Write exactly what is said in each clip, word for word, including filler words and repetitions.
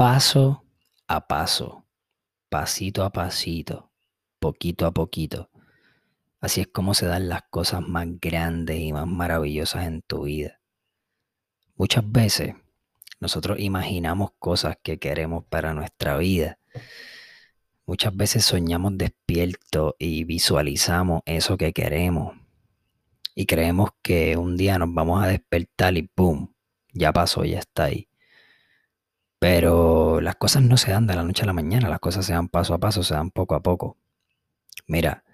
Paso a paso, pasito a pasito, poquito a poquito. Así es como se dan las cosas más grandes y más maravillosas en tu vida. Muchas veces nosotros imaginamos cosas que queremos para nuestra vida. Muchas veces soñamos despiertos y visualizamos eso que queremos. Y creemos que un día nos vamos a despertar y ¡pum! Ya pasó, ya está ahí. Pero las cosas no se dan de la noche a la mañana, las cosas se dan paso a paso, se dan poco a poco. Mira,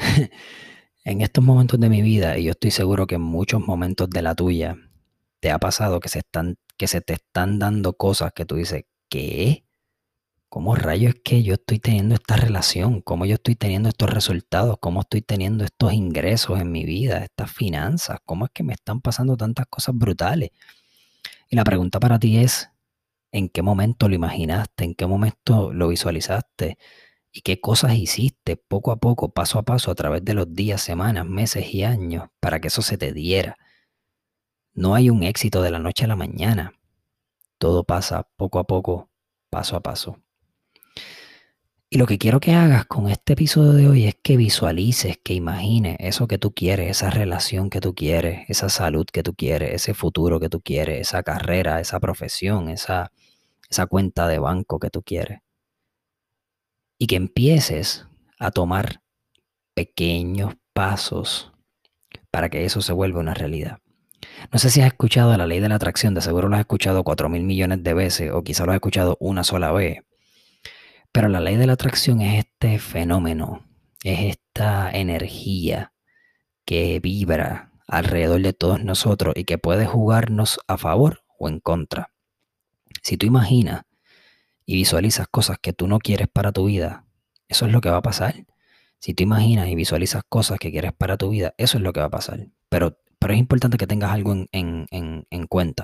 en estos momentos de mi vida, y yo estoy seguro que en muchos momentos de la tuya, te ha pasado que se están, que se te están dando cosas que tú dices, ¿qué? ¿Cómo rayos es que yo estoy teniendo esta relación? ¿Cómo yo estoy teniendo estos resultados? ¿Cómo estoy teniendo estos ingresos en mi vida, estas finanzas? ¿Cómo es que me están pasando tantas cosas brutales? Y la pregunta para ti es, ¿en qué momento lo imaginaste? ¿En qué momento lo visualizaste? ¿Y qué cosas hiciste poco a poco, paso a paso, a través de los días, semanas, meses y años para que eso se te diera? No hay un éxito de la noche a la mañana. Todo pasa poco a poco, paso a paso. Y lo que quiero que hagas con este episodio de hoy es que visualices, que imagines eso que tú quieres, esa relación que tú quieres, esa salud que tú quieres, ese futuro que tú quieres, esa carrera, esa profesión, esa, esa cuenta de banco que tú quieres. Y que empieces a tomar pequeños pasos para que eso se vuelva una realidad. No sé si has escuchado la ley de la atracción, de seguro lo has escuchado cuatro mil millones de veces o quizá lo has escuchado una sola vez. Pero la ley de la atracción es este fenómeno, es esta energía que vibra alrededor de todos nosotros y que puede jugarnos a favor o en contra. Si tú imaginas y visualizas cosas que tú no quieres para tu vida, eso es lo que va a pasar. Si tú imaginas y visualizas cosas que quieres para tu vida, eso es lo que va a pasar. Pero, pero es importante que tengas algo en, en, en, en cuenta.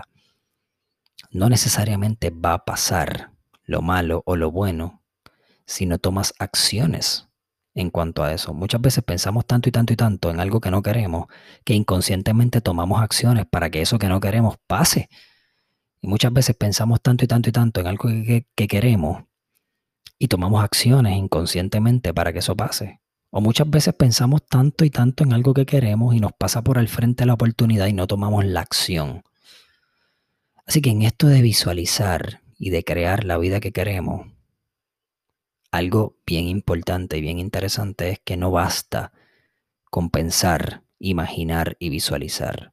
No necesariamente va a pasar lo malo o lo bueno si no tomas acciones en cuanto a eso. Muchas veces pensamos tanto y tanto y tanto en algo que no queremos que inconscientemente tomamos acciones para que eso que no queremos pase. Y muchas veces pensamos tanto y tanto y tanto en algo que, que, que queremos y tomamos acciones inconscientemente para que eso pase. O muchas veces pensamos tanto y tanto en algo que queremos y nos pasa por al frente la oportunidad y no tomamos la acción. Así que en esto de visualizar y de crear la vida que queremos, algo bien importante y bien interesante es que no basta con pensar, imaginar y visualizar.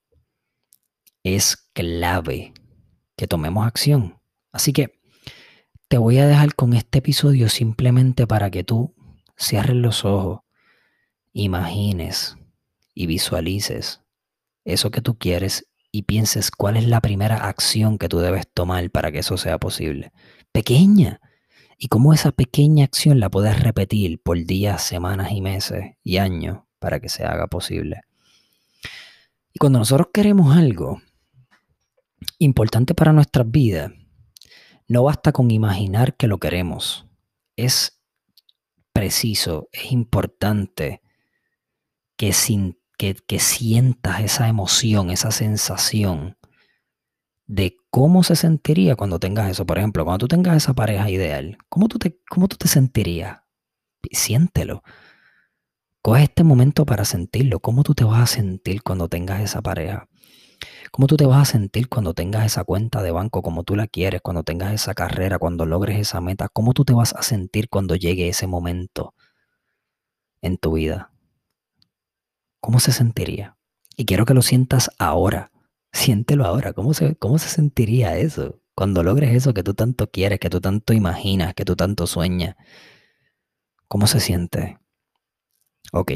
Es clave que tomemos acción. Así que te voy a dejar con este episodio simplemente para que tú cierres los ojos, imagines y visualices eso que tú quieres y pienses cuál es la primera acción que tú debes tomar para que eso sea posible. Pequeña. Y cómo esa pequeña acción la puedes repetir por días, semanas y meses y años para que se haga posible. Y cuando nosotros queremos algo importante para nuestras vidas, no basta con imaginar que lo queremos. Es preciso, es importante que, sin, que, que sientas esa emoción, esa sensación de cómo se sentiría cuando tengas eso. Por ejemplo, cuando tú tengas esa pareja ideal, ¿cómo tú te, cómo tú te sentirías? Siéntelo. Coge este momento para sentirlo. ¿Cómo tú te vas a sentir cuando tengas esa pareja? ¿Cómo tú te vas a sentir cuando tengas esa cuenta de banco como tú la quieres, cuando tengas esa carrera, cuando logres esa meta? ¿Cómo tú te vas a sentir cuando llegue ese momento en tu vida? ¿Cómo se sentiría? Y quiero que lo sientas ahora. Siéntelo ahora. ¿Cómo se, cómo se sentiría eso? Cuando logres eso que tú tanto quieres, que tú tanto imaginas, que tú tanto sueñas. ¿Cómo se siente? Ok.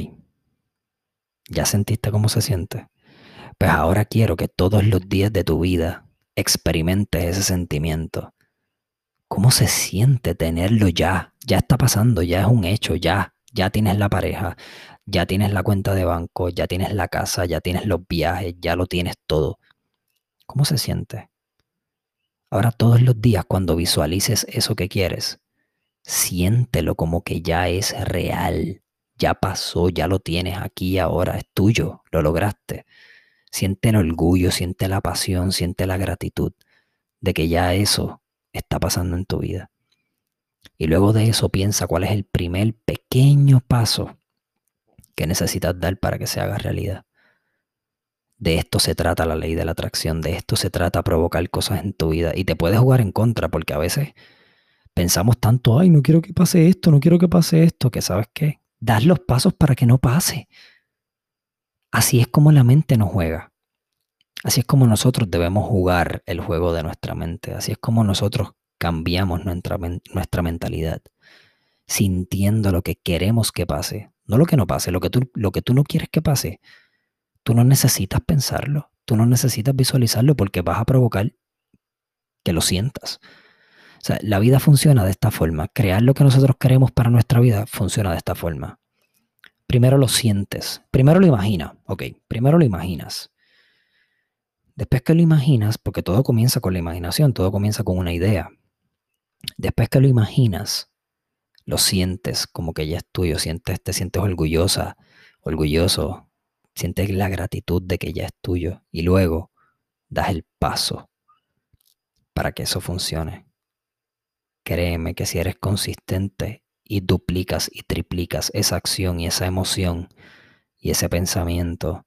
¿Ya sentiste cómo se siente? Pues ahora quiero que todos los días de tu vida experimentes ese sentimiento. ¿Cómo se siente tenerlo ya? Ya está pasando, ya es un hecho, ya. Ya tienes la pareja, ya tienes la cuenta de banco, ya tienes la casa, ya tienes los viajes, ya lo tienes todo. ¿Cómo se siente? Ahora todos los días cuando visualices eso que quieres, siéntelo como que ya es real, ya pasó, ya lo tienes aquí y ahora, es tuyo, lo lograste. Siente el orgullo, siente la pasión, siente la gratitud de que ya eso está pasando en tu vida. Y luego de eso piensa cuál es el primer pequeño paso que necesitas dar para que se haga realidad. De esto se trata la ley de la atracción, de esto se trata provocar cosas en tu vida. Y te puedes jugar en contra porque a veces pensamos tanto, ay, no quiero que pase esto, no quiero que pase esto, que ¿sabes qué? Das los pasos para que no pase. Así es como la mente nos juega. Así es como nosotros debemos jugar el juego de nuestra mente. Así es como nosotros cambiamos nuestra, nuestra mentalidad, sintiendo lo que queremos que pase. No lo que no pase, lo que tú, lo que tú no quieres que pase. Tú no necesitas pensarlo, tú no necesitas visualizarlo porque vas a provocar que lo sientas. O sea, la vida funciona de esta forma. Crear lo que nosotros queremos para nuestra vida funciona de esta forma. Primero lo sientes, primero lo imaginas, ok, primero lo imaginas. Después que lo imaginas, porque todo comienza con la imaginación, todo comienza con una idea. Después que lo imaginas, lo sientes como que ya es tuyo, sientes, te sientes orgullosa, orgulloso, sientes la gratitud de que ya es tuyo y luego das el paso para que eso funcione. Créeme que si eres consistente y duplicas y triplicas esa acción y esa emoción y ese pensamiento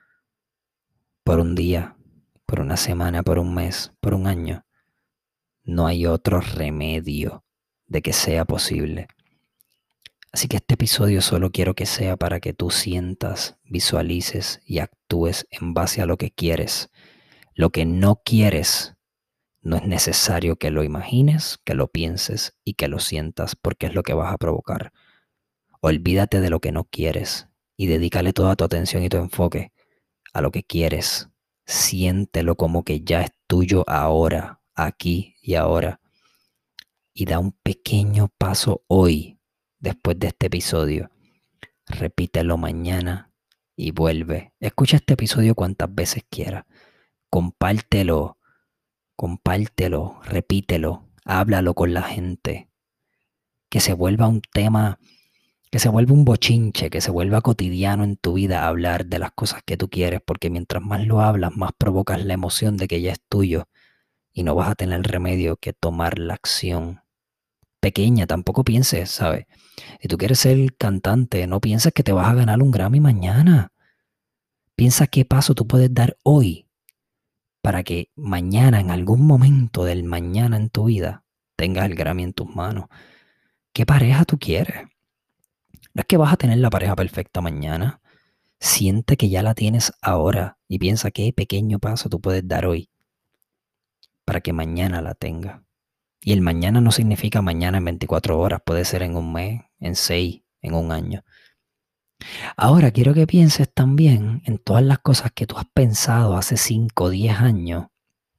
por un día, por una semana, por un mes, por un año, no hay otro remedio de que sea posible. Así que este episodio solo quiero que sea para que tú sientas, visualices y actúes en base a lo que quieres. Lo que no quieres, no es necesario que lo imagines, que lo pienses y que lo sientas porque es lo que vas a provocar. Olvídate de lo que no quieres y dedícale toda tu atención y tu enfoque a lo que quieres. Siéntelo como que ya es tuyo ahora, aquí y ahora. Y da un pequeño paso hoy, después de este episodio. Repítelo mañana y vuelve. Escucha este episodio cuantas veces quieras. Compártelo, compártelo, repítelo, háblalo con la gente. Que se vuelva un tema, que se vuelva un bochinche, que se vuelva cotidiano en tu vida hablar de las cosas que tú quieres, porque mientras más lo hablas, más provocas la emoción de que ya es tuyo y no vas a tener remedio que tomar la acción. Pequeña, tampoco pienses, ¿sabes? Si tú quieres ser cantante, no pienses que te vas a ganar un Grammy mañana. Piensa qué paso tú puedes dar hoy para que mañana, en algún momento del mañana en tu vida, tengas el Grammy en tus manos. ¿Qué pareja tú quieres? No es que vas a tener la pareja perfecta mañana. Siente que ya la tienes ahora y piensa qué pequeño paso tú puedes dar hoy para que mañana la tenga. Y el mañana no significa mañana en veinticuatro horas, puede ser en un mes, en seis, en un año. Ahora quiero que pienses también en todas las cosas que tú has pensado hace cinco o diez años,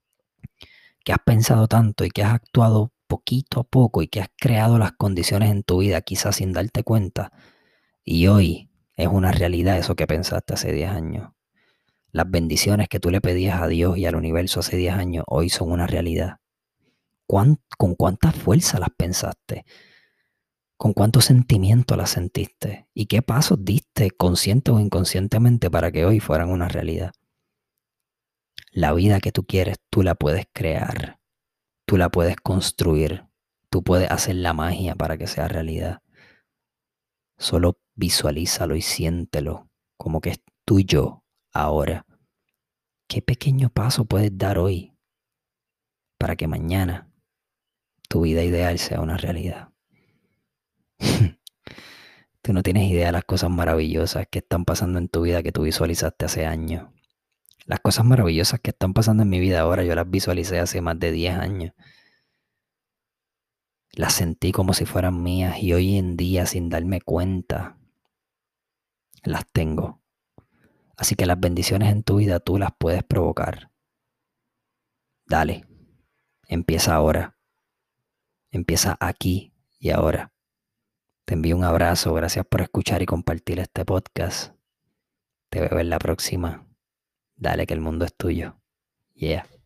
que has pensado tanto y que has actuado poquito a poco y que has creado las condiciones en tu vida quizás sin darte cuenta. Y hoy es una realidad eso que pensaste hace diez años. Las bendiciones que tú le pedías a Dios y al universo hace diez años hoy son una realidad. ¿Cuán, ¿Con cuánta fuerza las pensaste? ¿Con cuánto sentimiento las sentiste? ¿Y qué pasos diste, consciente o inconscientemente, para que hoy fueran una realidad? La vida que tú quieres, tú la puedes crear. Tú la puedes construir. Tú puedes hacer la magia para que sea realidad. Solo visualízalo y siéntelo como que es tuyo ahora. ¿Qué pequeño paso puedes dar hoy para que mañana tu vida ideal sea una realidad? Tú no tienes idea de las cosas maravillosas que están pasando en tu vida que tú visualizaste hace años. Las cosas maravillosas que están pasando en mi vida ahora, yo las visualicé hace más de diez años. Las sentí como si fueran mías y hoy en día, sin darme cuenta, las tengo. Así que las bendiciones en tu vida tú las puedes provocar. Dale, empieza ahora. Empieza aquí y ahora. Te envío un abrazo, gracias por escuchar y compartir este podcast. Te veo en la próxima. Dale que el mundo es tuyo. Yeah.